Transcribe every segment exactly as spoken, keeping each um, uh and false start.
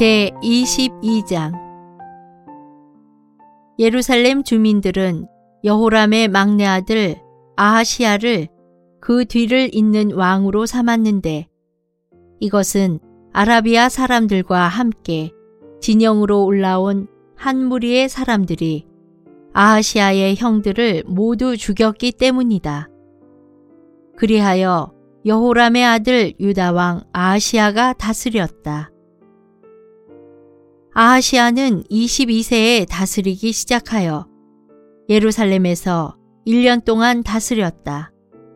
제이십이 장. 예루살렘 주민들은 여호람의 막내 아들 아하시야를 그 뒤를 잇는 왕으로 삼았는데, 이것은 아라비아 사람들과 함께 진영으로 올라온 한 무리의 사람들이 아하시야의 형들을 모두 죽였기 때문이다. 그리하여 여호람의 아들 유다 왕 아하시야가 다스렸다. 아하시야는 이십이 세에 다스리기 시작하여 예루살렘에서 일 년 동안 다스렸다.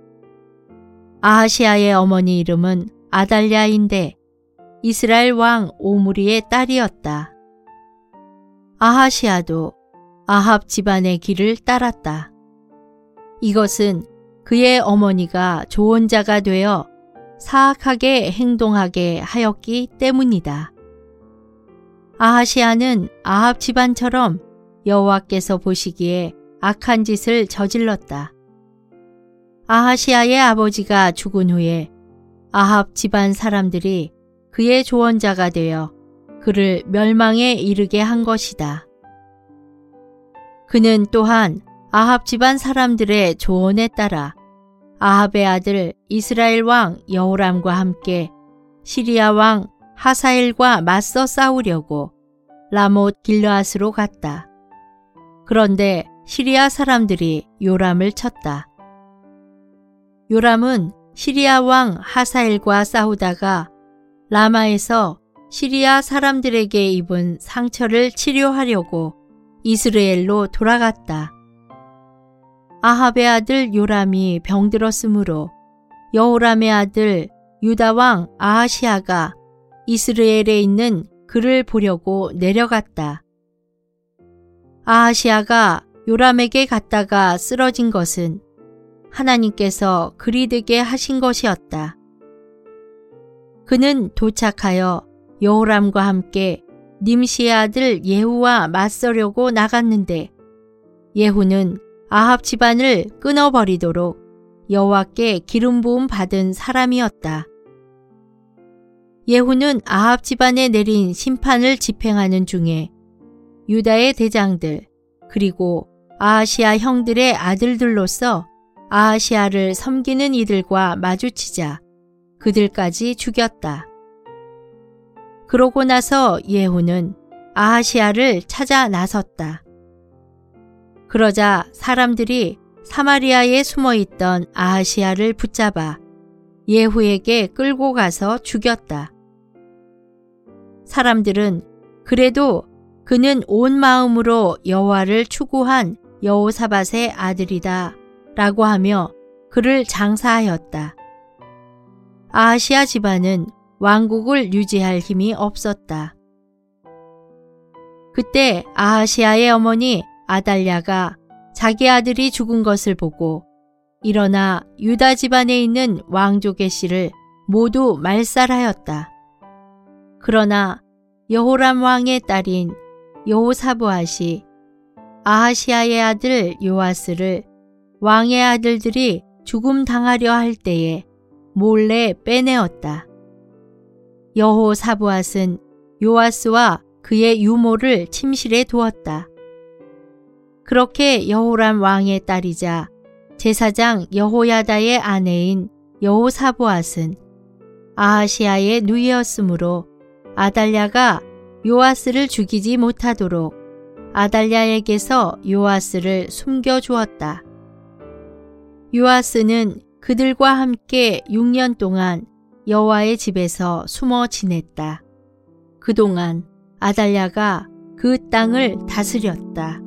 아하시야의 어머니 이름은 아달랴인데 이스라엘 왕 오므리의 딸이었다. 아하시야도 아합 집안의 길을 따랐다. 이것은 그의 어머니가 조언자가 되어 사악하게 행동하게 하였기 때문이다. 아하시야는 아합 집안처럼 여호와께서 보시기에 악한 짓을 저질렀다. 아하시야의 아버지가 죽은 후에 아합 집안 사람들이 그의 조언자가 되어 그를 멸망에 이르게 한 것이다. 그는 또한 아합 집안 사람들의 조언에 따라 아합의 아들 이스라엘 왕 여호람과 함께 시리아 왕 하사엘과 맞서 싸우려고 라못 길르앗으로 갔다. 그런데 시리아 사람들이 요람을 쳤다. 요람은 시리아 왕 하사엘과 싸우다가 라마에서 시리아 사람들에게 입은 상처를 치료하려고 이스라엘로 돌아갔다. 아합의 아들 요람이 병들었으므로 여호람의 아들 유다 왕 아하시야가 이스라엘에 있는 그를 보려고 내려갔다. 아하시야가 요람에게 갔다가 쓰러진 것은 하나님께서 그리 되게 하신 것이었다. 그는 도착하여 여호람과 함께 님시의 아들 예후와 맞서려고 나갔는데, 예후는 아합 집안을 끊어버리도록 여호와께 기름 부음 받은 사람이었다. 예후는 아합 집안에 내린 심판을 집행하는 중에 유다의 대장들 그리고 아하시야 형들의 아들들로서 아하시야를 섬기는 이들과 마주치자 그들까지 죽였다. 그러고 나서 예후는 아하시야를 찾아 나섰다. 그러자 사람들이 사마리아에 숨어있던 아하시야를 붙잡아 예후에게 끌고 가서 죽였다. 사람들은 그래도 그는 온 마음으로 여호와를 추구한 여호사밧의 아들이다 라고 하며 그를 장사하였다. 아하시야 집안은 왕국을 유지할 힘이 없었다. 그때 아하시야의 어머니 아달랴가 자기 아들이 죽은 것을 보고 일어나 유다 집안에 있는 왕족의 씨를 모두 말살하였다. 그러나 여호람 왕의 딸인 여호사브앗이 아하시야의 아들 요아스를 왕의 아들들이 죽음 당하려 할 때에 몰래 빼내었다. 여호사브앗은 요아스와 그의 유모를 침실에 두었다. 그렇게 여호람 왕의 딸이자 제사장 여호야다의 아내인 여호사브앗은 아하시야의 누이였으므로 아달랴가 요아스를 죽이지 못하도록 아달랴에게서 요아스를 숨겨주었다. 요아스는 그들과 함께 육 년 동안 여호와의 집에서 숨어 지냈다. 그동안 아달랴가 그 땅을 다스렸다.